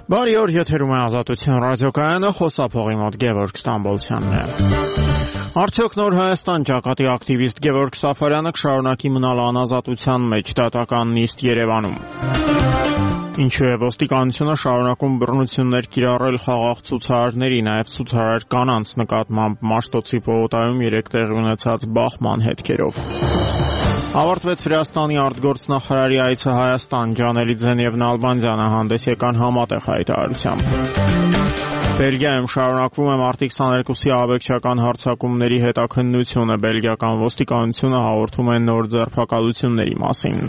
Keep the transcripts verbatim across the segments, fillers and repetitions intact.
Բարի օր, եթերում է Ազատություն ռադիոկայանը, խոսափողի մոտ Գևորգ Ստամբոլցյանն է։ Արդյոք նոր Հայաստան ճակատի ակտիվիստ Գևորգ Սաֆարյանը կշարունակի մնալ անազատության մեջ դատական նիստ Երևանում։ Ինչու է ոստիկանությունը շարունակում բռնություններ կիրառել խաղաղ ցուցարարների, նաև ցուցարար կանանց նկատմամբ Մաշտոցի պողոտայում երեկ տեղի ունեցած բախման հետքերով։ Ավարտվեց Վրաստանի արտգործնախարարի այցը Հայաստան, Ջանելիձեն եւ Նալբանդյանը հանդես եկան համատեղ հայտարարությամբ։ Բելգիայում շարունակվում է մարտի քսաներկուսի աբեկչական հարձակումների հետաքննությունը, բելգիական ոստիկանությունը հաղորդում է նոր ձերբակալությունների մասին։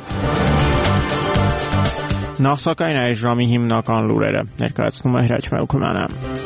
Նախ սակայն այս ժամի հիմնական լուրերը ներկայացնում է Հրաչ Մելքումյանը։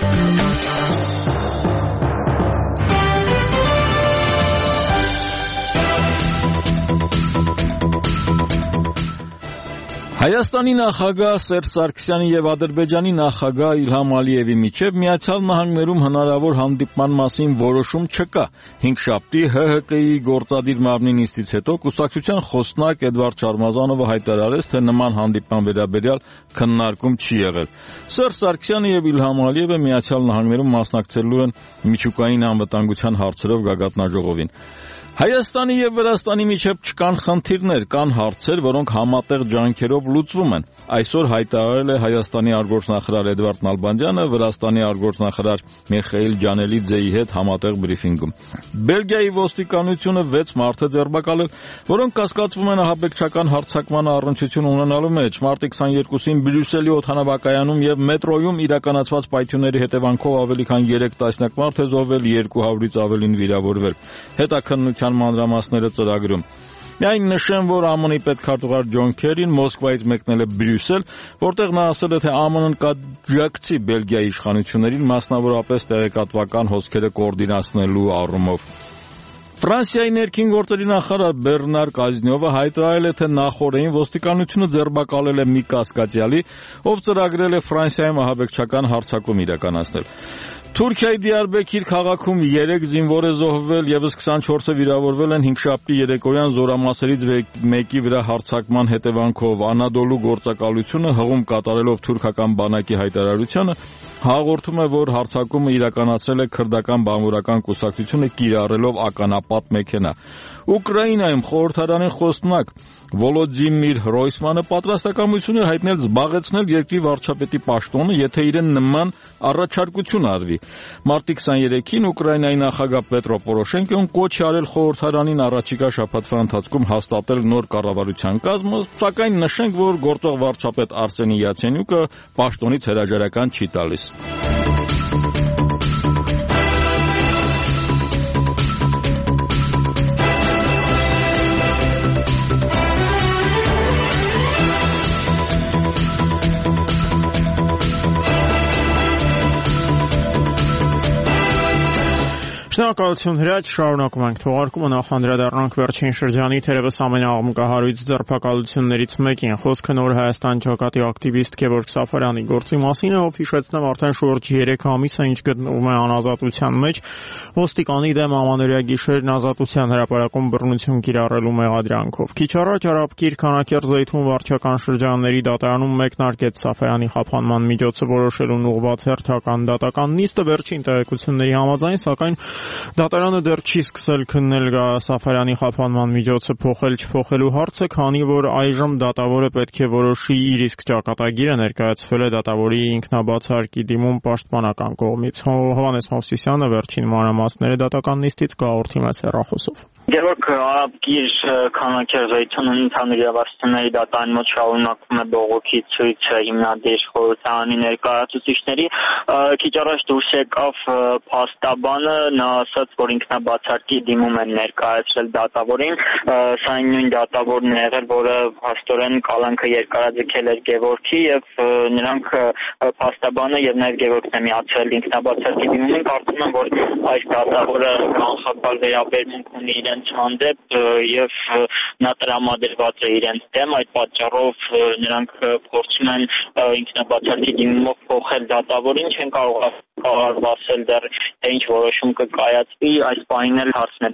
Հայաստանի նախագահ Սերժ Սարգսյանի եւ Ադրբեջանի նախագահ Իլհամ Ալիևի միջև Միացյալ Նահանգներում հնարավոր հանդիպման մասին որոշում չկա։ Հինգշաբթի Հ Հ Կ-ի գործադիր մարմնի նիստից հետո կուսակցության խոսնակ Էդվարդ Շարմազանովը հայտարարեց, թե նման հանդիպման վերաբերյալ քննարկում չի եղել։ Սերժ Սարգսյանը եւ Իլհամ Ալիևը Միացյալ Նահանգներում մասնակցելու են միջուկային անվտանգության հարցերով գագաթնաժողովին։ Հայաստանի եւ Վրաստանի միջև չկան խնդիրներ, կան հարցեր, որոնք համատեղ ջանքերով լուծվում են։ Այսօր հայտարարել է Հայաստանի արտգործնախարար Էդվարդ Նալբանդյանը Վրաստանի արտգործնախարար Միխայիլ Ջանելիձեի հետ համատեղ բրիֆինգում։ Բելգիայի ոստիկանությունը վեց մարդ է ձերբակալել, որոնք կասկածվում են ահաբեկչական հարձակման առնչություն ունենալու մեջ։ Մարտի քսաներկուսին Բրյուսելի օդանավակայանում եւ մետրոյում իրականացված պայթյունների հետևանքով ավելի քան երեք տասնյակ մարդ է զոհվել, երկու հարյուրից ավելին վիրավորվել։ Հետաքննության մանրամասները ծրագրում։ Միայն նշեմ, որ Ամն Ի պետքարտուղար Ջոն Քերին Մոսկվայից մեկնել է Բրյուսել, որտեղ նա ասել է, թե Ամն Ն կաջակցի Բելգիայի իշխանություններին, մասնավորապես տեղեկատվական հոսքերը կոորդինացնելու առումով։ Ֆրանսիայի ներքին գործերի նախարար Բեռնար Կազնյովը հայտարարել է, թե նախորդին ոստիկանությունը ձերբակալել է մի կասկածյալի, ով ծրագրել է Ֆրանսիայում ահաբեկչական հարձակում իրականացնել։ Թուրքիայի Դիարբեքիր քաղաքում երեք զինվոր է զոհվել, եւս քսանչորսը վիրավորվել են հինգշաբթի երեկոյան զորամասերից մեկի վրա հարձակման հետևանքով։ Անադոլու գործակալությունը հղում կատարելով թուրքական բանակի հայտարարությանը հաղորդում է, որ հարձակումը իրականացրել է քրդական բանվորական կուսակցությունը կիրառելով ականապատ մեքենա։ Ուկրաինայում խորհրդարանի խոսնակ Վոլոդիմիր Հրոյսմանը պատրաստակամություն է հայտնել զբաղեցնել երկրի վարչապետի պաշտոնը, եթե իրեն նման առաջարկություն արվի։ Մարտի քսաներեքին Ուկրաինայի նախագահ Պետրո Պորոշենկոն կոչ է արել խորհրդարանին առաջիկա շաբաթվա ընթացքում հաստատել նոր կառավարության կազմը, սակայն նշենք, որ գործող վարչապետ Արսենի Յացենյուկը պաշտոնից հրաժարական չի տալիս։ Շնորհակալություն Հրաչ, շարունակում ենք թողարկումը, նախ անդրադառնանք վերջին շրջանի թերևս ամենաաղմկահարույց ձերբակալություններից մեկին։ Խոսքը նոր Հայաստան ճակատի ակտիվիստ Գևորգ Սաֆարյանի գործի մասին է, ով հիշեցնեմ արդեն շուրջ երեք ամիս է, ինչ գտնվում է անազատության մեջ, ոստիկանի դեմ ամանորյա գիշերն ազատության հրապարակում բռնություն կիրառելու մեղադրանքով։ Քիչ առաջ Արաբկիր Քանաքեռ-Զեյթուն վարչական շրջանների դատարանում մեկնարկեց Սաֆարյանի խափանման միջոցը որոշելուն ուղղված հերթական դատական նիստը, վերջին տեղեկությունների համաձայն, սակայն դատարանը դեռ չի սկսել քննել Սաֆարյանի խափանման միջոցը փոխել-չփոխելու հարցը, քանի որ այժմ դատավորը պետք է որոշի իր իսկ ճակատագիրը, ներկայացվել է դատավորի ինքնաբացարկի դիմում պաշտպանական կողմից։ Հովհաննես Մովսիսյանը վերջին մանրամասները դատական նիստից կհաղորդի մեզ հեռախոսով։ Գևորգ Արաբկիր Քանաքեռ-Զեյթունի ընդհանուր իրավասությունների դատարանի մոտ շարունակվում է բողոքի ցույցը հիմնադիր խորհրդարանի ներկայացուցիչների։ Քիչ առաջ դուրս եկավ փաստաբանը, նա ասաց, որ ինքնաբացարկի դիմում են ներկայացրել դատավորին, սա նույն դատավորն է եղել, որը փաստորեն կալանքը երկարաձգել էր Գևորգի, եւ նրանք փաստաբանը եւ նաեւ Գևորգն է միացրել ինքնաբացարկի դիմումին։ Կարծում եմ, որ այս դատավորը կանխապալ վերաբերմունք ունի իրենց հանդեպ եւ նա տրամադրված է իրենց դեմ, այդ պատճառով նրանք փորձում են ինքնաբացարկի դիմումով փոխել դատավորին, չեն կարող ասել դեռ թե ինչ որոշում կկայացվի, այս պահին էլ հարցն է դեռ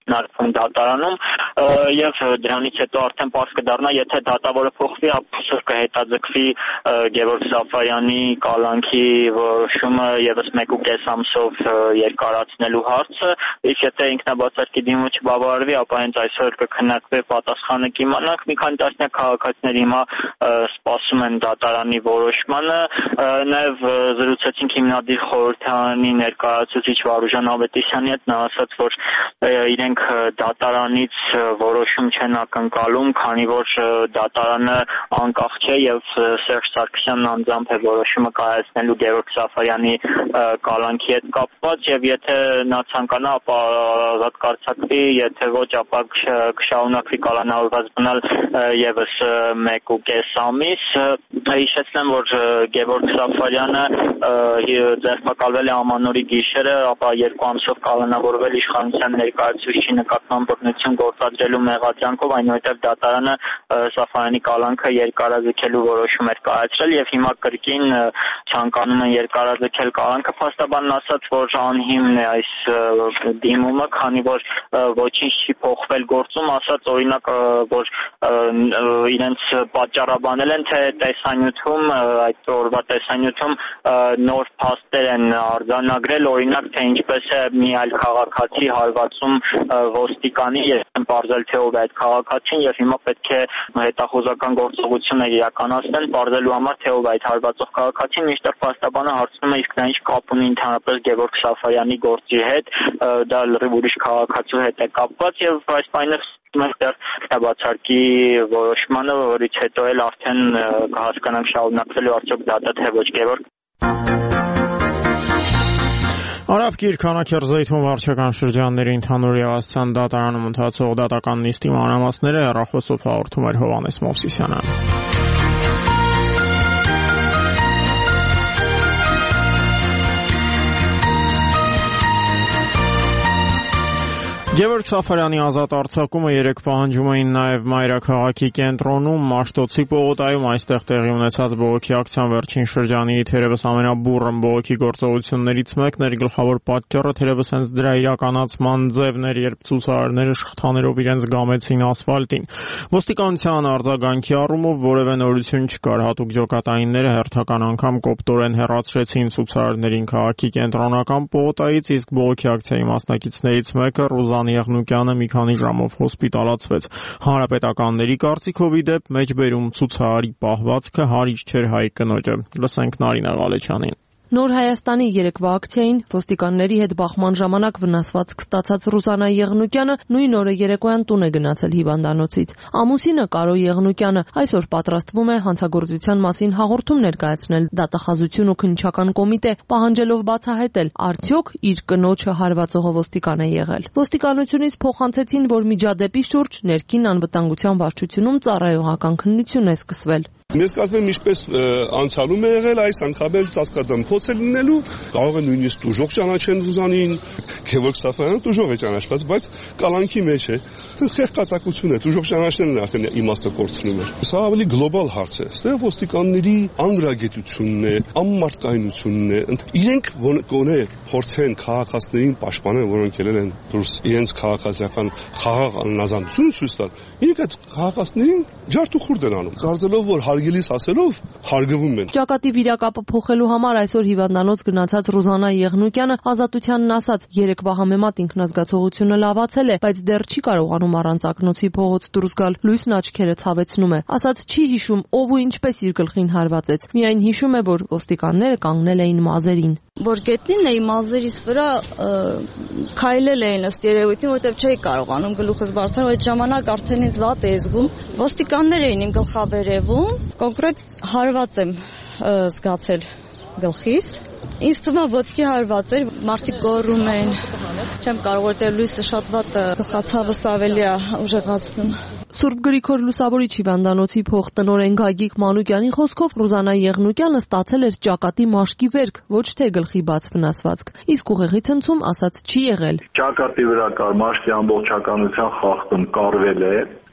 քննարկվում դատարանում եւ դրանից հետո արդեն պարզ կդառնա, եթե դատավորը փոխվի, ապա կհետաձգվի Գևորգ Սաֆարյանի կալանքի որոշումը եւս մեկ ու կես ամսով երկարացնելու հարցը, իսկ եթե ինքնաբացարկի դիմումն չբավարարվի, ապա հենց այսօր կքննարկվի պատասխանը կիմանանք։ Մի քանի տասնյակ քաղաքացիներ հիմա սպասում են դատարանի որոշմանը, նաեւ զրուցեցինք հիմնադիր խորհրդարանի ներկայացուցիչ Վարուժան Ավետիսյանի հետ, նա ասաց, որ իրենք դատարանից որոշում չեն ակնկալում, քանի որ դատարանը անկախ չէ եւ Սերժ Սարգսյանն անձամբ է որոշումը կայացնելու Գևորգ Սաֆարյանի կալանքի հետ կապված եւ եթե նա ցանկանա, ապա ազատ կարձակվի, եթե ոչ, ապա կշարունակվի կալանավորված մնալ եւս մեկ ու կես ամիս։ Հիշեցնեմ, որ Գևորգ Սաֆարյանը ձերբակալվել է ամանորի գիշերը, ապա երկու ամսով կալանավորվել իշխանության ներկայացուցիչի նկատմամբ բռնություն գործադրելու մեղադրանքով, այնուհետև դատարանը Սաֆարյանի կալանքը երկարաձգելու որոշում էր կայացրել եւ հիմա կրկին ցանկանում են երկարաձգել կալանքը։ Փաստաբանն ասաց, որ անհիմն է այս դիմումը, քանի որ ոչինչ չի փոխվել գործում, ասաց օրինակ, որ իրենց պատճառաբանել են, թե տեսանյութում, այդ օրվա տեսանյութում նոր փաստեր են արձանագրել, օրինակ, թե ինչպես է մի այլ քաղաքացի հարվածում ոստիկանի եւ պարզել թե ով է այդ քաղաքացին եւ հիմա պետք է հետախուզական գործողություններ իրականացնեն պարզելու համար թե ով է այդ հարվածող քաղաքացին, մինչդեռ փաստաբանը հարցնում է, իսկ դա ինչ կապ ունի ընդհանրապես Գևորգ Սաֆարյանի գործի հետ, դա լրիվ ուրիշ քաղաքացու հետ է կապված եւ այս պայմաններ մերտեր կտաբացարկի որոշմանը, որից հետո էլ արդեն կհասկանանք շարունակվելու արդյոք դատա թե ոչ Գևորգ։ Արաբ գիր Քանաքերձայթում վարչական շրջանների ընդհանուր իրավասության դատարանում ընթացող դատական նիստի մանրամասները հեռախոսով հաղորդում էր Հովհաննես Մովսիսյանը։ Գևորգ Սաֆարյանի ազատ արձակումը երեկ պահանջում էին նաև Մայրաքաղաքի կենտրոնում, Մաշտոցի պողոտայում, այստեղ տեղի ունեցած բողոքի ակցիան վերջին շրջանի թերևս ամենաբուռն բողոքի գործողություններից մեկն էր, գլխավոր պատճառը թերևս հենց դրա իրականացման ձևն էր, երբ ցուցարարները շղթաներով իրենց գամեցին ասֆալտին։ Ոստիկանության արձագանքի առումով որևէ նորություն չկար, հատուկ ջոկատայինները հերթական անգամ կոպտորեն հեռացրեցին ցուցարարներին քաղաքի կենտրոնական պողոտայից, իսկ բողոքի ակցիայի մասնակիցներից մեկը Ռուզան Եղնուկյանը մի քանի ժամով հոսպիտալացվեց։ Հանրապետականների կարծիքով ի դեպ մեջբերում ցուցարարի պահվածքը հարիճ չէր հայ կնոջը։ Լսենք Նարինե Ղալեչյանին։ Նոր Հայաստանի երեկվա ակցիային ոստիկանների հետ բախման ժամանակ վնասվածք ստացած Ռուզանա Եղնուկյանը նույն օրը երեկոյան տուն է գնացել հիվանդանոցից։ Ամուսինը Կարո Եղնուկյանը այսօր պատրաստվում է հանցագործության մասին հաղորդում ներկայացնել դատախազություն ու քննչական կոմիտե, պահանջելով բացահայտել, արդյոք իր կնոջը հարվածողը ոստիկան է եղել։ Ոստիկանությունից փոխանցեցին, որ միջադեպի շուրջ ներքին անվտանգության վարչությունում ծառայողական քննություն է սկսվել։ Ես կասեմ, ինչպես անցյալում է եղել, այս անգամ էլ ծածկադմփոց է լինելու, կարող է նույնիսկ դուժող ճանաչեն Ռուզանին, Գևորգ Սաֆարյանը դուժող է ճանաչված, բայց կալանքի մեջ է։ Խեղճատակություն է, դուժող ճանաչելն արդեն իմաստը կորցնում է։ Սա ավելի գլոբալ հարց է։ Ստեղ ոստիկանների անդրագետությունն է, անմարդկայնությունն է։ Իրենք գոնե փորձեն քաղաքացիներին պաշտպանել, որոնք ելել են դուրս իրենց քաղաքացիական խաղաղ անազանություն ցույց տալ։ Իրենք այդ քաղաքացիներին ջարդ ու խուրդ են անում, կարծելով, որ հարգելիս ասելով հարգվում են։ Ճակատի վիրակապը փոխելու համար այսօր հիվանդանոց գնացած Ռուզանա Եղնուկյանը ազատությանն ասաց, երեկվա համեմատ ինքնազգացողությունը լավացել է, բայց դեռ չի կարողանում առանց ակնոցի փողոց դուրս գալ, լույսն աչքերը ցավեցնում է։ Ասաց չի հիշում ով ու ինչպես իր գլխին հարվածեց, միայն հիշում է, որ ոստիկանները կանգնել էին մազերին։ Որ գետնին էի մազերիս վրա քայլել էին ըստ երևույթին, որովհետև չէի կարողանում գլուխս բարձրացնել, այդ ժամանակ արդեն ինձ վատ է զգում։ Ոստիկաններ էին իմ գլխավերևում, կոնկրետ հարված եմ զգացել գլխիս։ Ինձ թվում է ոտքի հարված էր, մարդիկ գոռում էին։ Չեմ կարող, որովհետև լույսը շատ վատ գլխացավս ավելի է ուժեղացնում։ Սուրբ Գրիգոր Լուսավորիչ հիվանդանոցի փոխտնօրեն Գագիկ Մանուկյանի խոսքով Ռուզանա Եղնուկյանը ստացել էր ճակատի մաշկի վերք, ոչ թե գլխի բաց վնասվածք։ Իսկ ուղեղի ցնցում ասաց չի եղել։ Ճակատի վրա կար մաշկի ամբողջականության խախտում, կարվել է,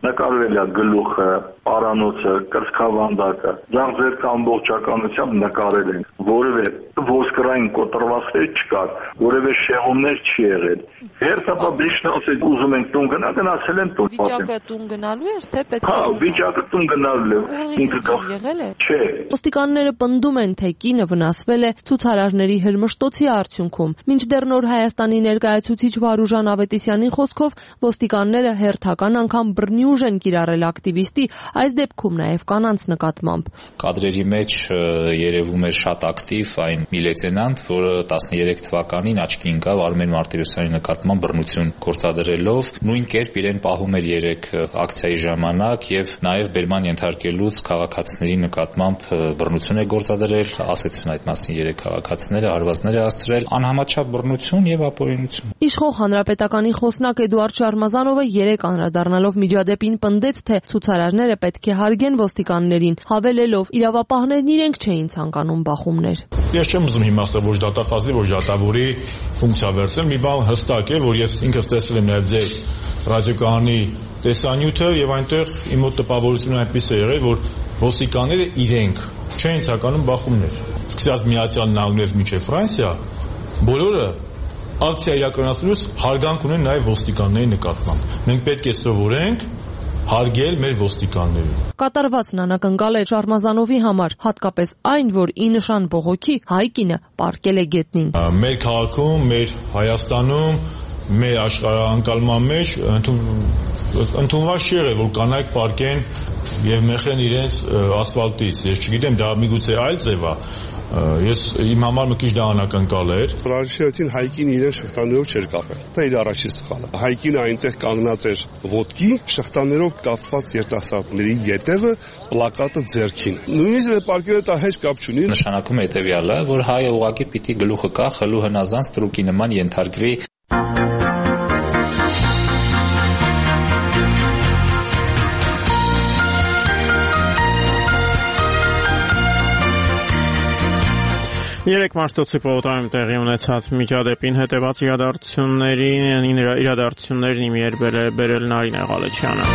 նկարվել է գլուխը, պարանոցը, կրծքավանդակը, դրանք ձեր ամբողջականությամբ նկարել են, որևէ ոսկրային կոտրվածքներ չկար, որևէ շեղումներ չի եղել։ Հերթապաբլիշն ասել ուզում ենք տուն գնա, գնացել են տուն։ Վիճակը տուն գնալու էր, թե պետք է։ Հա, վիճակը տուն գնալու է։ Ինքը եղել է։ Չէ։ Ոստիկանները պնդում են, թե կինը վնասվել է ցուցարարների հրմշտոցի արդյունքում։ Մինչդեռ Նոր Հայաստանի ներկայացուցիչ Վարուժան Ավետիսյանի խոսքով ոստիկանները հերթական անգամ բռնի ուժ են կիրառել ակտիվիստի, այս դեպքում նաև կանանց նկատմամբ։ Կադրերի մեջ երևում էր շատ ակտիվ այն մի լեյտենանտ, որը տասներեք թվականին աչքի ընկավ Արմեն Մարտիրոսյանի նկատմամբ բռնություն գործադրելով, նույն կերպ իրեն պահում էր երեք ակցիայի ժամանակ եւ նաեւ բերման ենթարկելուց քաղաքացիների նկատմամբ բռնություն է գործադրել, ասեցին այդ մասին երեք քաղաքացիները, հարվածներ է հասցրել, անհամաչափ բռնություն եւ ապօրինություն։ Իշխող հանրապետականի խոսնակ Էդուարդ Շարմազանովը երեք անդրադառնալով միջադեպին պնդեց, թե ցուցարարները պետք է հարգեն ոստիկաններին, հավելելով իրավապահներն իրենք չէին ցանկանում բախումներ։ Ես չեմ ուզում հիմա ասել ոչ դատախազի, ոչ դատավորի ֆունկցիա վերցնել, մի բան հստակ է, որ ես ինքս տեսել եմ նաև ձեր ռադիոկայանի տեսանյութը եւ այնտեղ իմ մոտ տպավորությունը այնպես է եղել, որ ոստիկանները իրենք չէին ցանկանում բախումներ։ Սկսած Միացյալ Նահանգներից մինչև Ֆրանսիա, բոլորը ակցիա իրականացնելուց հարգանք ունեն նաև ոստիկանների նկատմամբ։ Մենք պետք է սովորենք հարգել մեր ոստիկաններին։ Կատարվածն անակնկալ է Շարմազանովի համար, հատկապես այն, որ ի նշան բողոքի հայ կինը պառկել է գետնին։ Մեր քաղաքում, մեր Հայաստանում, մեր աշխարհանկալման մեջ ընդունված չի եղել, որ կանայք պառկեն եւ մեխեն իրենց ասֆալտից։ Ես չգիտեմ, դա միգուցե այլ ձև է։ Ես իմ համար մի քիչ դա անակնկալ էր։ Ռադիոյին հայկին իրեն շղթաներով չէր կապել։ Դա իր առաջի սխալը։ Հայկինը այնտեղ կանգնած էր ոտքի, շղթաներով կապված երիտասարդների ետևը, պլակատը ձեռքին։ Նույնիսկ պարկերը դա հեչ կապ չունի։ Նշանակում է հետեւյալը, որ հայը ուղղակի պիտի գլուխը կա, խլու հնազանց տրուկի նման ենթարկվի։ Երեք Մաշտոցի պողոտայում տեղի ունեցած միջադեպին հետևած իրադարձություններին իրադարձություններն իմ երբել է բերել Նարինե Ղալեչյանը։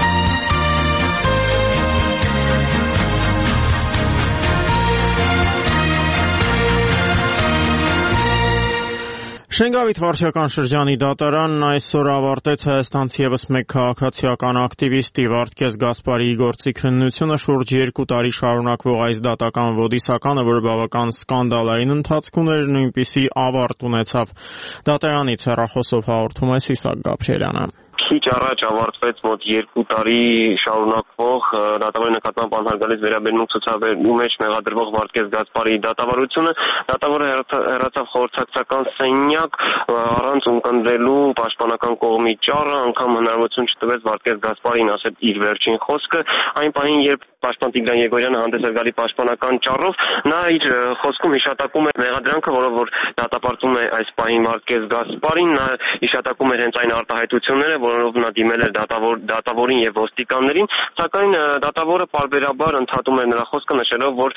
Շենգավիթ վարչական շրջանի դատարանն այսօր ավարտեց հայաստանցի ևս մեկ քաղաքացիական ակտիվիստի Վարդգես Գասպարիի գործի քննությունը շուրջ երկու տարի շարունակվող այս դատական ոդիսականը, որը բավական սկանդալային ընթացք ուներ, նույնպիսի ավարտ ունեցավ։ Դատարանից հեռախոսով հաղորդում է Սիսակ Գաբրիելյանը։ Քիչ առաջ ավարտվեց մոտ երկու տարի շարունակվող դատավորի նկատմամբ անհարգալից վերաբերմունք ցուցաբերելու մեջ մեղադրվող Վարդգես Գասպարիի դատավարությունը։ Դատավորը հեռացավ խորհրդակցական սենյակ առանց ունկնդրելու պաշտպանական կողմի ճառը, անգամ հնարավորություն չտվեց Վարդգես Գասպարիին ասել իր վերջին խոսքը։ Այն պահին, երբ պաշտպան Տիգրան Եգորյանը հանդես էր գալի պաշտպանական ճառով, նա իր խոսքում հիշատակում է մեղադրանքը, որով որ դատապարտում է այս պահին Վարդգես Գասպարին, նա հիշատակում էր հենց այն արտահայտությունները, որոնով նա դիմել էր դատավոր, դատավորին եւ ոստիկաններին, սակայն դատավորը պարբերաբար ընդհատում է նրա խոսքը նշելով, որ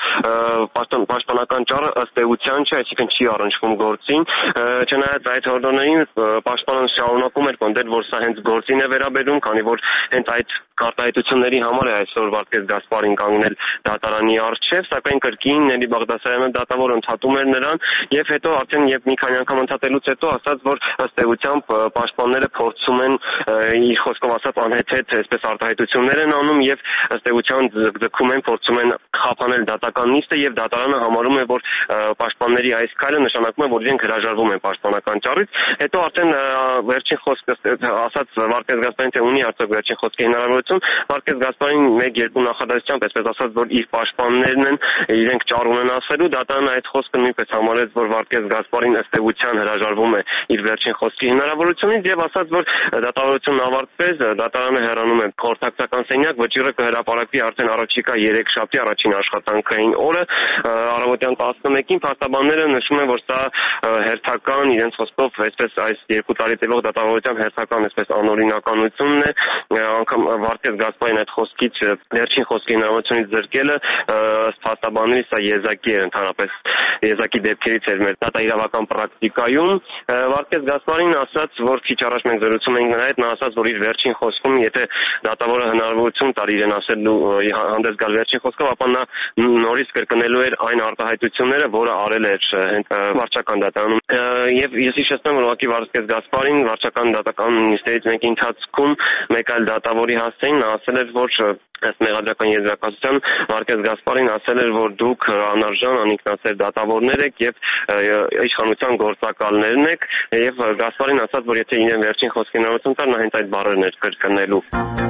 պաշտպանական ճառը ըստ էության չէ, այսինքն չի առնչվում գործին, չնայած այդ հորդորներին պաշտպանը շարունակում էր պնդել, որ սա հենց գործին է վերաբերում, քանի որ հենց այդ արտահայտությունների համար է այսօր Վարդգես Գասպարին կանգնել դատարանի առջև, սակայն կրկին Նելի Բաղդասարյանը դատավոր ընդհատում էր նրան եւ հետո արդեն երբ մի քանի անգամ ընդհատելուց հետո ասաց, որ ըստ էությամբ պաշտպանները փորձում են իր խոսքով ասած անհեթեթ այսպես արտահայտություններ են անում եւ ըստ էության ձգձգում են, փորձում են խափանել դատական նիստը եւ դատարանը համարում է, որ պաշտպանների այս քայլը նշանակում է, որ իրենք հրաժարվում են պաշտպանական ճառից։ Հետո արդեն վերջին խոսքը ասաց Վարդգես Գասպարին, թե ունի արդյոք վերջին խոսքի հնարավորություն, Վարդգես Գասպարին մեկ-երկու նախադասությամբ այսպես ասած, որ իր պաշտպաններն են, իրենք ճառ ունեն ասելու, դատարանը այդ խոսքը նույնպես համարեց, որ Վարդգես Գասպարին ըստ էության հրաժարվում է իր վերջին խոսքի հնարավորությունից եւ ասաց, որ դատավարությունն ավարտվեց, դատարանը հեռանում է խորհրդակցական սենյակ, վճիռը կհրապարակվի արդեն առաջիկա երեքշաբթի, առաջի վերջին աշխատանքային օրը առավոտյան տասնմեկին փաստաբանները նշում են, որ սա հերթական իրենց խոսքով այսպես այս երկու տարի տևող դատավարության հերթական այսպես անօրինականությունն է, անգամ Վարդգես Գասպարին այդ խոսքից վերջին խոսքի հնարավորությունից զրկելը ըստ փաստաբանների սա եզակի է ընդհանրապես եզակի դեպքերից էր մեր դատաիրավական պրակտիկայում։ Վարդգես Գասպարին ասաց, որ քիչ առաջ մենք զրուցում էինք նրա հետ, նա ասաց, որ իր վերջին խոսքում, եթե դատավորը հնարավորություն տար իրեն ասելու հանդես գալ վերջին խոսքով, ապա նա նորից կրկնելու էր այն արտահայտությունները, որը արել էր վարչական դատարանում։ Եվ ես հիշեցնեմ, որ ուղղակի Վարդգես Գասպարին վարչական դատական նիստերից մեկի ընթացքում մեկ այլ դատավորի հասցեին, նա ասել էր, որ ըստ մեղադրական եզրակացության Վարդգես Գասպարին ասել էր, որ դուք անարժան անինքնասեր դատավորներ եք եւ իշխանության գործակալներն եք, եւ Գասպարին ասաց, որ եթե իրեն վերջին խոսքի հնարավորություն տար, նա հենց այդ բառերն էր կրկնելու։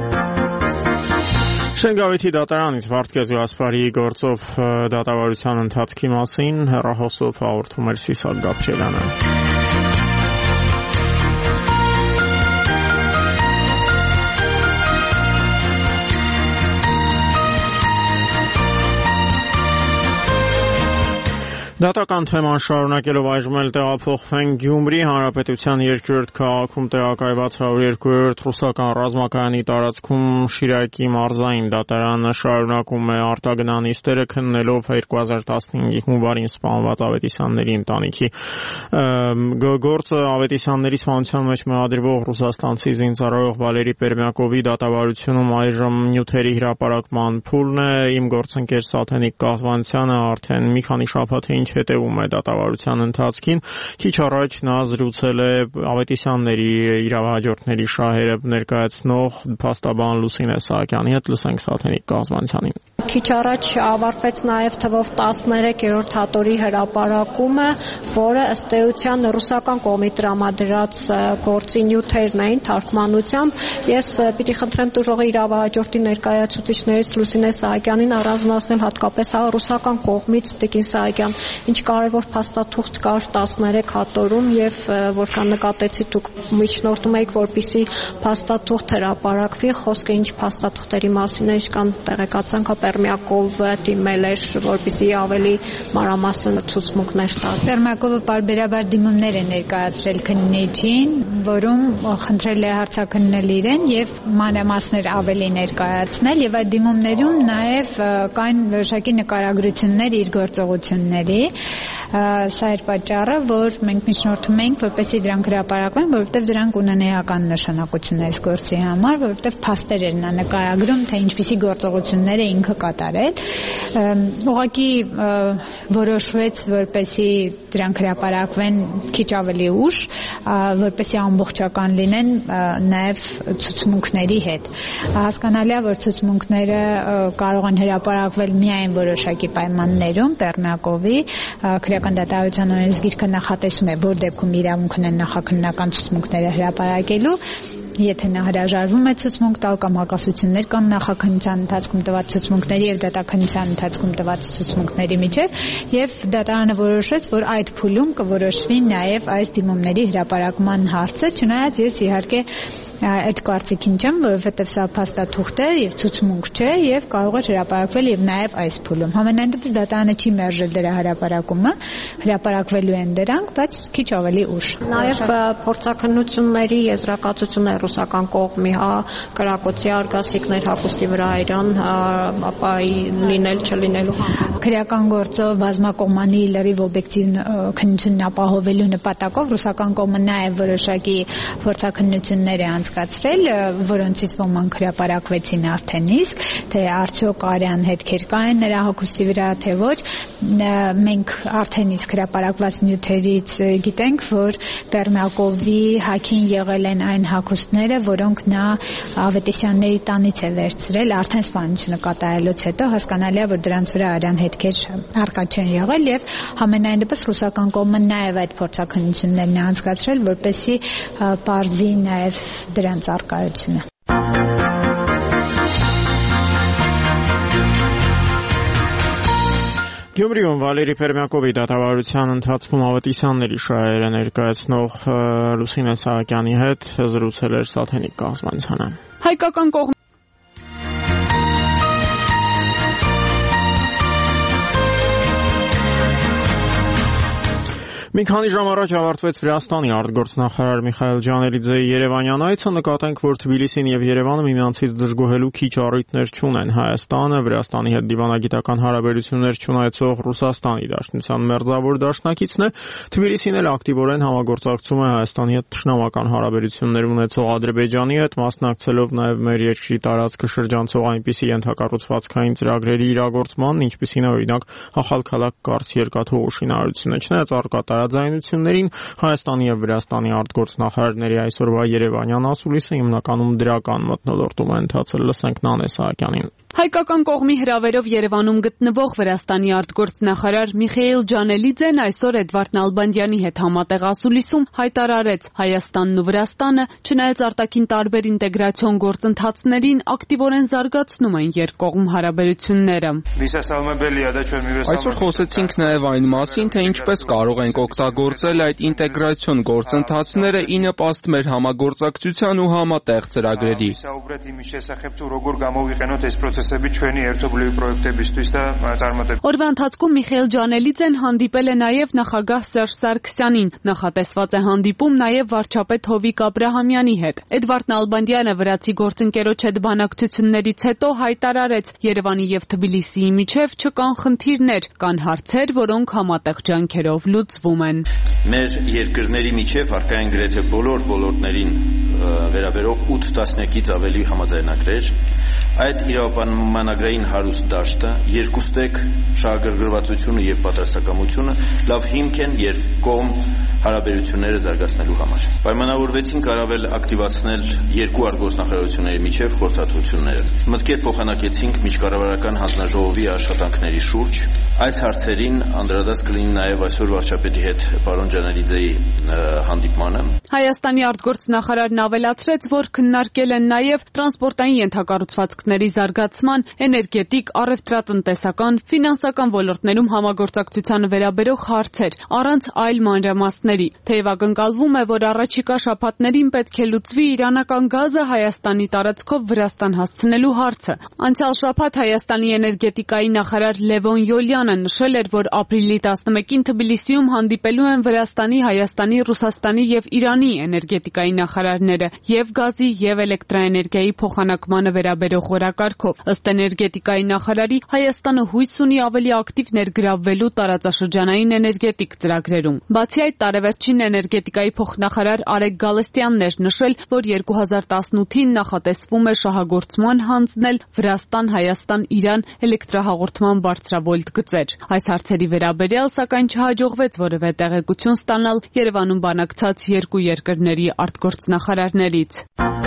Շենգավիթի դատարանից Վարդգես Գասպարի գործով դատավարության ընթացքի մասին հեռախոսով հաղորդում էր Սիսակ Գաբչելյանը։ Դատական թեման շարունակելով այժմ էլ տեղափոխվենք Գյումրի Հանրապետության երկրորդ քաղաքում տեղակայված հարյուր երկու-րդ ռուսական ռազմակայանի տարածքում Շիրակի մարզային դատարանը շարունակում է արտագնանիստերը քննելով երկու հազար տասնհինգի հունվարին սպանված Ավետիսյանների ընտանիքի գործը Ավետիսյանների սպանության մեջ մեղադրվող ռուսաստանցի զինծառայող Վալերի Պերմյակովի դատավարությունում այժմ նյութերի հրապարակման փուլն է։ Իմ գործընկեր Սաթենիկ Կազվանցյանը արդեն մի քանի շաբաթ է հետևում է դատավարության ընթացքին։ Քիչ առաջ նա զրուցել է Ավետիսյանների իրավահաջորդների շահերը ներկայացնող փաստաբան Լուսինե Սահակյանի հետ, լսենք Սաթենիկ Կազվանցյանին։ Քիչ առաջ ավարտվեց նաև թվով տասներեքերորդ հատորի հրապարակումը, որը ըստ էության ռուսական կողմի տրամադրած գործի նյութերն էին թարգմանությամբ։ Ես պիտի խնդրեմ տուժողի իրավահաջորդի ներկայացուցիչներից Լուսինե Սահակյանին առանձնացնել հատկապես ռուսական կողմից Տիկին Սահակյան, ինչ կարևոր փաստաթուղթ կար տասներեք հատորում եւ որքան նկատեցի դուք միջնորդում եք, որպեսզի փաստաթուղթ հրապարակվի, խոսքը ինչ փաստաթղթերի մասին է, ինչքան տեղեկացանք Պերմյակովը դիմել էր, որպեսզի ավելի մանրամասն ցուցմունքներ տա։ Պերմյակովը պարբերաբար դիմումներ է ներկայացրել քննիչին, որում խնդրել է հարցաքննել իրեն եւ մանրամասներ ավելի ներկայացնել եւ այդ դիմումներում նաեւ կային որոշակի նկարագրություններ իր գործողությունների։ Սա էր պատճառը, որ մենք միջնորդում ենք, որպեսզի դրանք հրապարակվեն, որովհետեւ դրանք ունեն էական նշանակություն այս գործի համար, որովհետեւ փաստեր էր նա նկարագրում, թե ինչպիսի գործողություններ է ինքը կատարել։ Ուղղակի որոշվեց, որպեսզի դրանք հրապարակվեն քիչ ավելի ուշ, որպեսզի ամբողջական լինեն նաև ցուցմունքների հետ։ Հասկանալի է, որ ցուցմունքները կարող են հրապարակվել միայն որոշակի պայմաններում, Պերմյակովի քրեական դատարանության օրենսգիրքը նախատեսում է, որ դեպքում իրավունք ունեն նախաքննական ցուցմունքները հրապարակելու, եթե նա հրաժարվում է ցուցմունք տալ կամ հակասություններ կան նախաքննության ընթացքում տված ցուցմունքների եւ դատաքննության ընթացքում տված ցուցմունքների միջեւ, եւ դատարանը որոշեց, որ այդ փուլում կորոշվի նաեւ այս դիմումների հրապարակման հարցը, չնայած ես իհարկե այդ կարծիքին չեմ, որովհետեւ սա փաստաթուղթ է եւ ցուցմունք չէ եւ կարող է հրապարակվել եւ նաեւ այս փուլում։ Համենայն դեպս դատարանը չի մերժել դրա հրապարակումը, հրապարակվելու են դրանք, բայց քիչ ավելի ուշ։ Նաեւ փորձաքննությունների եզրակացություն է ռուսական կողմի, հա, կրակոցի արգասիքներ հագուստի վրա իրան, ապա լինել չլինելու։ Քրեական գործով բազմակողմանի լրիվ օբյեկտիվ քննությունն ապահովելու նպատակով ռուսական կողմը նաեւ որոշակի փորձաքննություններ է անցկացրել, որոնցից ոմանք հրապարակվեցին արդեն իսկ, թե արդյոք արյան հետքեր կային նրա հագուստի վրա, թե ոչ։ Մենք արդեն իսկ հրապարակված նյութերից գիտենք, որ Պերմյակովի հագին եղել են այն հագուստները, որոնք նա Ավետիսյանների տանից է վերցրել արդեն սպանությունը կատարելուց հետո, հասկանալի է, որ դրանց վրա արյան հետքեր առկա չեն եղել եւ համենայն դեպս ռուսական կողմը նաեւ այդ փորձաքննություններն է անցկացրել, որպեսզի պարզի նաեւ դրանց առկայությունը։ Գյումրիում Վալերի Պերմյակովի դատավարության ընթացքում Ավետիսյանների շահերը ներկայացնող Լուսինե Սահակյանի հետ զրուցել էր Սաթենիկ Կազվանցյանը։ Հայկական կողմ Մի քանի ժամ առաջ ավարտվեց Վրաստանի արտգործնախարար Միխայել Ջանելիձեի Երևանյան այցը, նկատենք, որ Թբիլիսին եւ Երևանը միմյանցից դժգոհելու քիչ առիթներ չունեն։ Հայաստանը Վրաստանի հետ դիվանագիտական հարաբերություններ չունեցող Ռուսաստանի Դաշնության մերձավոր դաշնակիցն է, Թբիլիսին էլ ակտիվորեն համագործակցում է Հայաստանի հետ թշնամական հարաբերություններ ունեցող Ադրբեջանի հետ, մասնակցելով նաեւ մեր երկրի տարածքը շրջանցող այնպիսի ենթակառուցվածքային ծրագրերի իրագործմանն, ինչպիսին է օրինակ Հախալքալակ կարծ երկաթուղու շինարարությունը։ Չնայած առկա տարաձայնություններին, Հայաստանի եւ Վրաստանի արտգործնախարարների այսօրվա Երևանյան ասուլիսը հիմնականում դրական մթնոլորտում է ընթացել։ Լսենք Նանե Սահակյանին։ Հայկական կողմի հրավերով Երևանում գտնվող Վրաստանի արտգործնախարար Միխայել Ջանելիձեն այսօր Էդվարդ Նալբանդյանի հետ համատեղ ասուլիսում հայտարարեց, Հայաստանն ու Վրաստանը, չնայած արտաքին տարբեր ինտեգրացիոն գործընթացներին, ակտիվորեն զարգացնում են երկկողմ հարաբերությունները։ Այսօր խոսեցինք նաև այն մասին, թե ինչպես կարող ենք օգտագործել այդ ինտեգրացիոն գործընթացները ի նպաստ մեր համագործակցության ու համատեղ ծրագրերի։ Օրվա ընթացքում Միխայել Ջանելիձեն հանդիպել է նաև նախագահ Սերժ Սարգսյանին, նախատեսված է հանդիպում նաև վարչապետ Հովիկ Աբրահամյանի հետ։ Էդվարդ Նալբանդյանը վրացի գործընկերոջ հետ բանակցություններից հետո հայտարարեց, Երևանի եւ Թբիլիսիի միջև չկան խնդիրներ, կան հարցեր, որոնք համատեղ ջանքերով լուծվում են։ Մեր երկրների միջև առկա են գրեթե բոլոր ոլորտներին վերաբերող ութ տասնյակից ավելի համաձայնագրեր։ Այդ իրավապայմանագրային հարուստ դաշտը, երկուստեք շահագրգռվածությունը եւ պատրաստակամությունը լավ հիմք են երկկողմ հարաբերությունները զարգացնելու համար։ Պայմանավորվեցինք առավել ակտիվացնել երկու արտգործնախարարությունների միջև խորհրդատվությունները։ Մտքեր փոխանակեցինք միջկառավարական հանձնաժողովի աշխատանքների շուրջ։ Այս հարցերին անդրադարձ կլինի նաև այսօր վարչապետի հետ պարոն Ջանելիձեի հանդիպմանը։ Հայաստանի արտգործնախարարն ավելացրեց, որ քննարկել են նաև տրանսպորտային ենթակառուցվածքների զարգացման, էներգետիկ, առևտրատնտեսական, ֆինանսական ոլորտներում համագործակցությանը վերաբերող հարցեր, առանց այլ մանրամասների։ Թեև ակնկալվում է, որ առաջիկա շաբաթներին պետք է լուծվի իրանական գազը Հայաստանի տարածքով Վրաստան հասցնելու հարցը։ Անցյալ շաբաթ Հայաստանի էներգետիկայի նախարար Լևոն Յոլյանը նշել էր, որ ապրիլի տասնմեկին Թբիլիսիում հանդիպելու են Վրաստանի, Հայաստանի, Ռուսաստանի եւ Իրանի էներգետիկայի նախարարները եւ գազի եւ էլեկտրաէներգիայի փոխանակմանը վերաբերող օրակարգով։ Ըստ էներգետիկայի նախարարի, Հայաստանը հույս ունի ավելի ակտիվ ներգրավվելու տարածաշրջանային էներգետիկ ծրագրերում։ Բացի այդ, տարեվերջին էներգետիկայի փոխնախարար Արեգ Գալստյանն էր նշել, որ երկու հազար տասնութին նախատեսվում է շահագործման հանձնել Վրաստան, Հայաստան, Իրան էլեկտրահաղորդման բարձրավոլտ գծեր։ Այս հարցերի վերաբերյալ, սակայն չհաջողվեց որևէ տեղեկություն ստանալ Երևանում բանակցած երկու երկրների արտգործնախարարներից։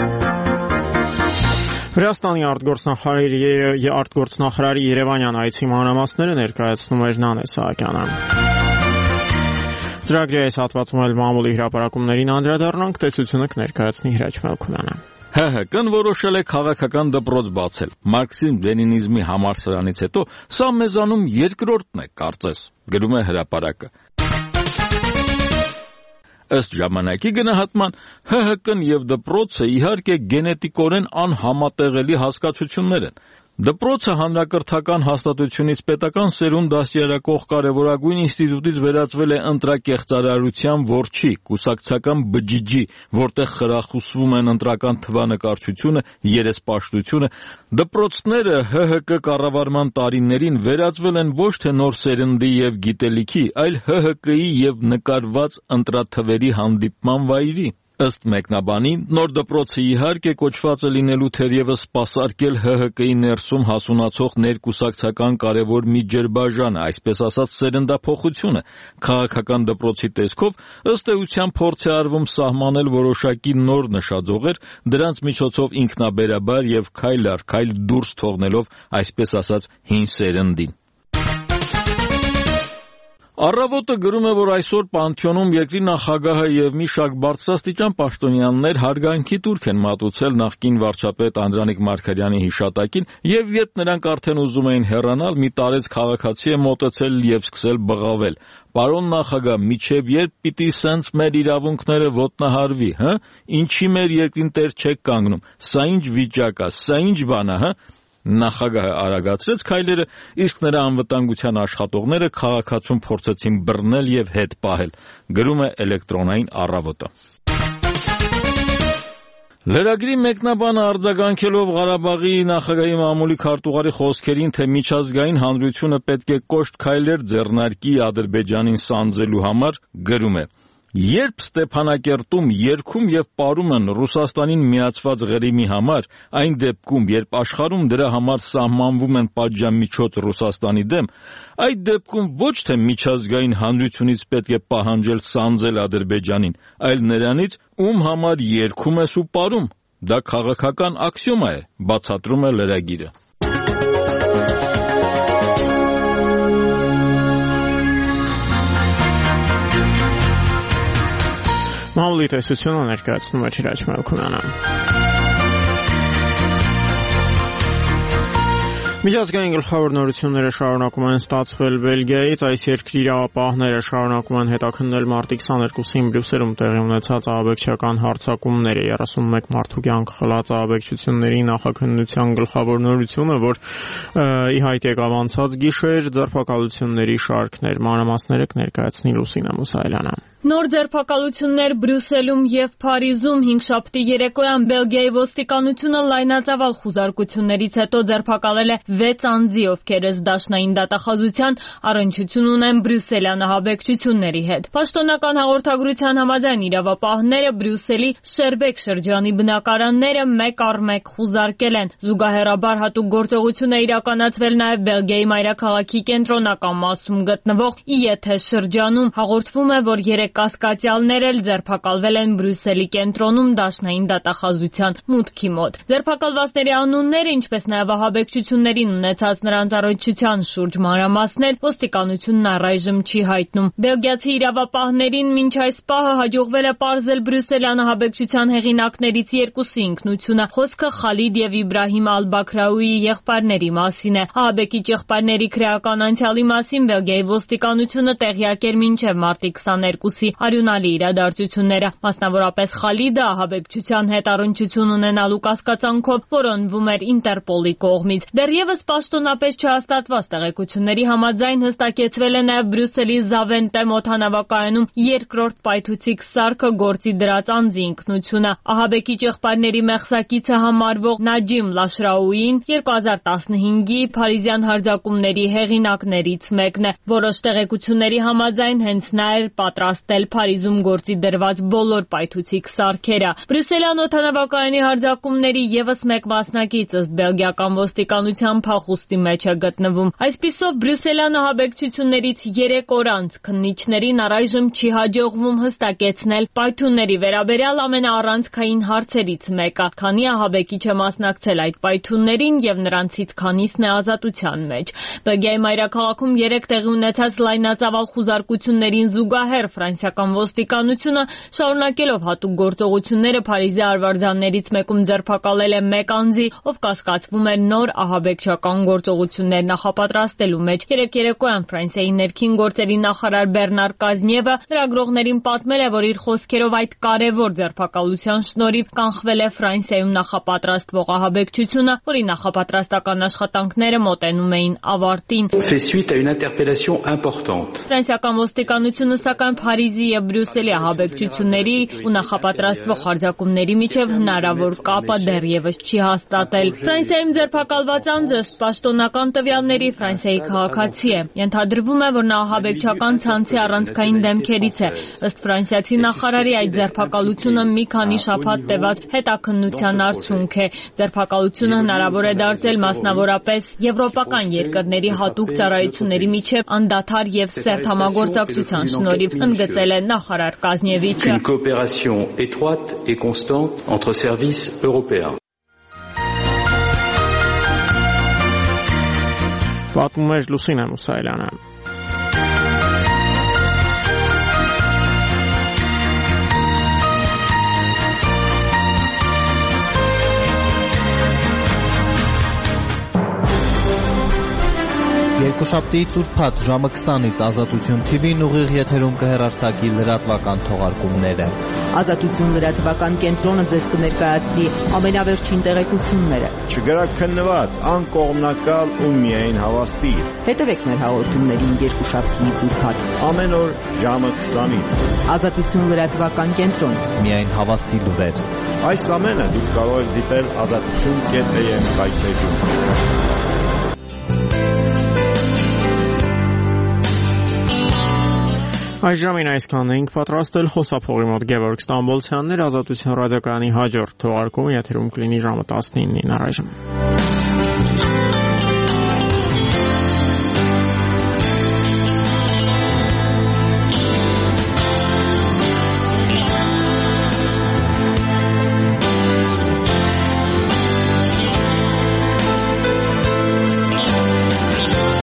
Վրաստանի արտգործնախարարի արտգործնախարարի Երևանյան այցի մանրամասները ներկայացնում էր Նանե Սահակյանը։ Ծրագրի այս հատվածում էլ մամուլի հրապարակումներին անդրադառնանք, տեսությունը կներկայացնի Հրաչ Մելքոնյանը։ ՀՀԿ-ն որոշել է քաղաքական դպրոց բացել։ Մարքսիզմ-լենինիզմի համալսարանից հետո սա մեզանում երկրորդն է, կարծես, գրում է հրապարակը։ Ըստ ժամանակի գնահատման, ՀՀԿ-ն եւ դպրոցը իհարկե գենետիկորեն անհամատեղելի հասկացություններ են։ Դպրոցը հանրակրթական հաստատությունից պետական սերունդ դաստիարակող կարևորագույն ինստիտուտից վերածվել է ընտրակեղծարարության որջի, կուսակցական բջիջի, որտեղ խրախուսվում են ընտրական թվանկարչությունը, երեսպաշտությունը։ Դպրոցները ՀՀԿ կառավարման տարիներին վերածվել են ոչ թե նոր սերնդի եւ գիտելիքի, այլ ՀՀԿ-ի եւ նկարված ընտրաթվերի հանդիպման վայրի։ Ըստ մեկնաբանի, նոր դպրոցը իհարկե կոչված է լինելու թերևս սպասարկել ՀՀԿ-ի ներսում հասունացող ներկուսակցական կարևոր մի ջրբաժանը, այսպես ասած սերնդափոխությունը։ Քաղաքական դպրոցի տեսքով ըստ էության փորձ է արվում սահմանել որոշակի նոր նշաձողեր, դրանց միջոցով ինքնաբերաբար եւ քայլ առ քայլ դուրս թողնելով, այսպես ասած, հին սերնդին։ Առավոտը գրում է, որ այսօր Պանթեոնում երկրի նախագահը եւ մի շարք բարձրաստիճան պաշտոնյաներ հարգանքի տուրք են մատուցել նախկին վարչապետ Անդրանիկ Մարգարյանի հիշատակին, եւ երբ նրանք արդեն ուզում էին հեռանալ, մի տարեց քաղաքացի է մոտեցել եւ սկսել բղավել. «Պարոն նախագահ, միջև երբ պիտի սենց մեր իրավունքները ոտնահարվի, հը? Ինչի մեր երկրին տեր չեք կանգնում, սա ինչ վիճակ է, սա ինչ բան է, հը?» Նախագահը արագացրեց քայլերը, իսկ նրա անվտանգության աշխատողները քաղաքացուն փորձեցին բռնել եւ հետ պահել, գրում է էլեկտրոնային առավոտը։ Լրագրի մեկնաբանը արձագանքելով Ղարաբաղի նախագահի մամուլի քարտուղարի խոսքերին, թե միջազգային հանրությունը պետք է կոշտ քայլեր ձեռնարկի Ադրբեջանին սանձելու համար, գրում է. Երբ Ստեփանակերտում երգում եւ պարում են Ռուսաստանին միացված ղրիմի համար, այն դեպքում, երբ աշխարհում դրա համար սահմանվում են պատժամիջոց Ռուսաստանի դեմ, այդ դեպքում ոչ թե միջազգային հանրությունից պետք է պահանջել սանձել Ադրբեջանին, այլ նրանից, ում համար երգում ես ու պարում։ Դա քաղաքական աքսիոմա է, բացատրում է լրագիրը։ Մամուլի տեսությունը ներկայացնում է Չիրաջ Մելքոնյանը։ Միջազգային գլխավոր նորությունները շարունակում են ստացվել Բելգիայից, այս երկրի իրավապահները շարունակում են հետաքննել մարտի քսաներկուսին Բրյուսելում տեղի ունեցած ահաբեկչական հարձակումները, երեսունմեկ մարդու կյանք խլած ահաբեկչությունների նախաքննության գլխավոր նորությունը, որ ի հայտ եկավ անցած գիշեր, ձերբակալությունների շարքներ, մանրամասները կներկայացնի Լուսինե Մուսայելյանը։ Նոր ձերբակալություններ Բրյուսելում եւ Փարիզում հինգշաբթի երեկոյան Բելգիայի ոստիկանությունը լայնածավալ խուզարկություններից հետո ձերբակալել է վեց անձի, ովքեր ըստ դաշնային դատախազության առնչություն ունեն բրյուսելյան ահաբեկչությունների հետ։ Պաշտոնական հաղորդագրության համաձայն իրավապահները Բրյուսելի Շերբեք շրջանի բնակարանները մեկ առ մեկ խուզարկել են։ Զուգահեռաբար հատուկ գործողություն է իրականացվել նաև Բելգիայի մայրաքաղաքի կենտրոնական մասում գտնվող Իեթե շրջանում։ Հաղորդվում է, որ երեք կասկածյալներ էլ ձերբակալվել են Բրյուսելի կենտրոնում դաշնային դատախազության մուտքի մոտ։ Ձերբակալվածների անունները, ինչպես նաև ահաբեկչություններին ունեցած նրանց առնչության շուրջ մանրամասներ ոստիկանությունն առայժմ չի հայտնում։ Բելգիացի իրավապահներին մինչ այս պահը հաջողվել է պարզել Բրյուսելյան ահաբեկչության հեղինակներից երկուսի ինքնությունը։ Խոսքը Խալիդ եւ Իբրահիմ Ալ-Բաքրաուիի եղբայրների մասին է։ Ահաբեկիչ եղբայրների քրեական անցյալի մասին Բելգիայի ոստիկանությունը տեղյակ էր մինչև մարտի քսաներկուսի արյունալի իրադարձությունները, մասնավորապես Խալիդը ահաբեկչության հետ առնչություն ունենալու կասկածանքով որոնվում էր Ինտերպոլի կողմից։ Դեռևս պաշտոնապես չհաստատված տեղեկությունների համաձայն հստակեցվել է նաև Բրյուսելի Զավենտեմ օդանավակայանում երկրորդ պայթուցիկ սարքը գործի դրած անձի ինքնությունը։ Ահաբեկիչ եղբայրների մեղսակիցը համարվող Նաջիմ Լաշրաուին երկու հազար տասնհինգի փարիզյան հարձակումների հեղինակներից մեկն է։ Որոշ տեղեկությունների համաձայն հենց նա էր պատրաստել Փարիզում գործի դրված բոլոր պայթուցիկ սարքերը։ Բրյուսելյան օդանավակայանի հարձակումների եւս մեկ մասնակից ըստ բելգիական ոստիկանության փախուստի մեջ է գտնվում։ Այսպիսով Բրյուսելյան ահաբեկչություններից երեք օր անց քննիչներին առայժմ չի հաջողվում հստակեցնել պայթյունների վերաբերյալ ամենաառանցքային հարցերից մեկը՝ քանի ահաբեկիչ է մասնակցել այդ պայթյուններին եւ նրանցից քանիսն է ազատության մեջ։ Բելգիայի մայրաքաղաքում երեք տեղի ունեցած լայնածավալ խուզարկություններին զուգահեռ ֆրանսիական ոստիկանությունը շարունակելով հատուկ գործողությունները Փարիզի արվարձաններից մեկում ձերբակալել է մեկ անձի, ով կասկածվում էր նոր ահաբեկչական գործողություններ նախապատրաստելու մեջ։ Երեք երեկոյան Ֆրանսիայի ներքին գործերի նախարար Բեռնար Կազնիևը լրագրողներին պատմել է, որ իր խոսքերով այդ կարևոր ձերբակալության շնորհիվ կանխվել է Ֆրանսիայում նախապատրաստվող ահաբեկչությունը, որի նախապատրաստական աշխատանքները մոտենում էին ավարտին։ Ֆրանսիական ոստիկանությունը սակայն Փարիզի եւ Բրյուսելի ահաբեկչությունների ու նախապատրաստվող հարձակումների միջև հնարավոր կապը դեռևս չի հաստատել։ Ֆրանսիայում ձերբակալված անձը պաշտոնական տվյալների Ֆրանսիայի քաղաքացի է։ Ենթադրվում է, որ նա ահաբեկչական ցանցի առանցքային դեմքերից է։ Ըստ ֆրանսիացի նախարարի այդ ձերբակալությունը մի քանի շաբաթ տևած հետաքննության արդյունք է։ Ձերբակալությունը հնարավոր է դարձել մասնավորապես եվրոպական երկրների հատուկ ծառայությունների միջև անդադար եւ սերտ համագործակցության շնորհիվ, ընդգծել է նախարար Կազնիևիչը։ Պատմում է Լուսինե Մուսայելյանը։ Երկուշաբթիից ուրբաթ ժամը քսանից Ազատություն թի վին ուղիղ եթերում կհեռարձակի լրատվական թողարկումները։ Ազատություն լրատվական կենտրոնը ձեզ կներկայացնի ամենավերջին տեղեկությունները։ Չգրաքննված, անկողմնակալ ու միայն հավաստի։ Հետևեք մեր հաղորդումներին երկուշաբթիից ուրբաթ ամեն օր ժամը քսանից։ Ազատություն լրատվական կենտրոն, միայն հավաստի լուրեր։ Այս ամենը դուք կարող եք դիտել ազատություն կետ էմ կայքէջում։ Այժմին այսքանն էինք պատրաստել խոսափողի մոտ Գևորգ Ստամբոլցյաններ, Ազատություն ռադիոկայանի հաջորդ թողարկումը եթերում կլինի ժամը տասնինին առայժմ։